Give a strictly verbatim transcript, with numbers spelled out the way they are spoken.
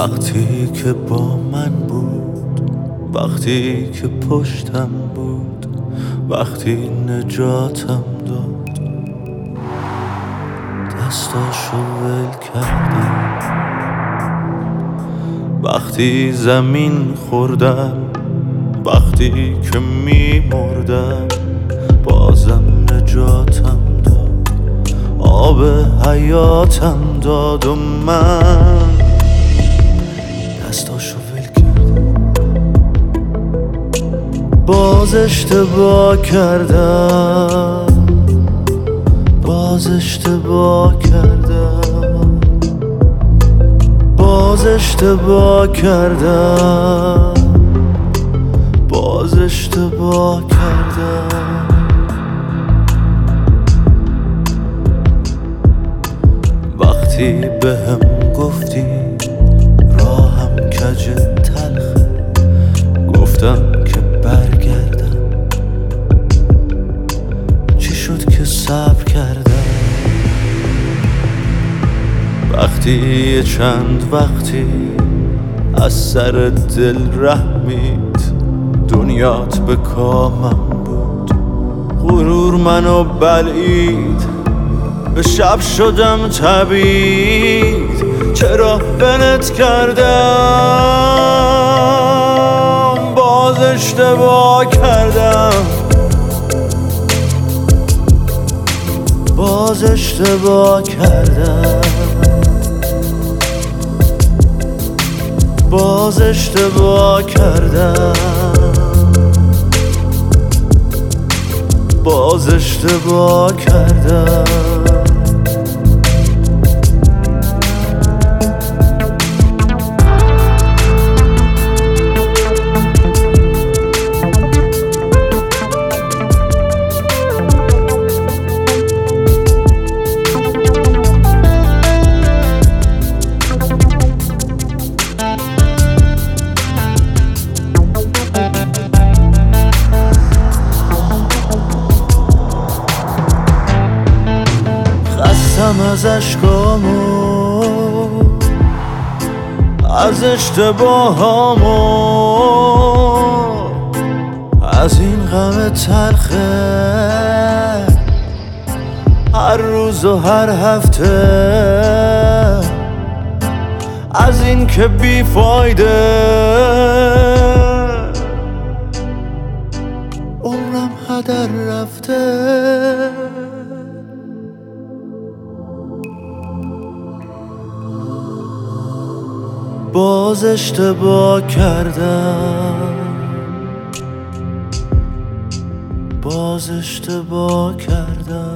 وقتی که با من بود، وقتی که پشتم بود، وقتی نجاتم داد، دستاشو ول کردم. وقتی زمین خوردم، وقتی که میمردم، بازم نجاتم داد، آب حیاتم داد و من دستاشو ول کردم. باز اشتباه کردم، باز اشتباه کردم، باز اشتباه کردم، باز اشتباه کردم. وقتی بهم گفتی راهم کج تلخه، گفتم که برگردم، چی شد که صبر کردم. وقتی چند وقتی از سر دل رحمید، دنیات به کامم بود، غرور منو بلعید، به شب شدم تبید. چرا بنت کردم، باز اشتباه کردم، باز اشتباه کردم، باز اشتباه کردم، باز اشتباه کردم. از اشکامو، از اشتباهامو، از این غم تلخه هر روز و هر هفته، از این که بیفایده عمرم هدر رفته. باز اشتباه کردم، باز اشتباه کردم.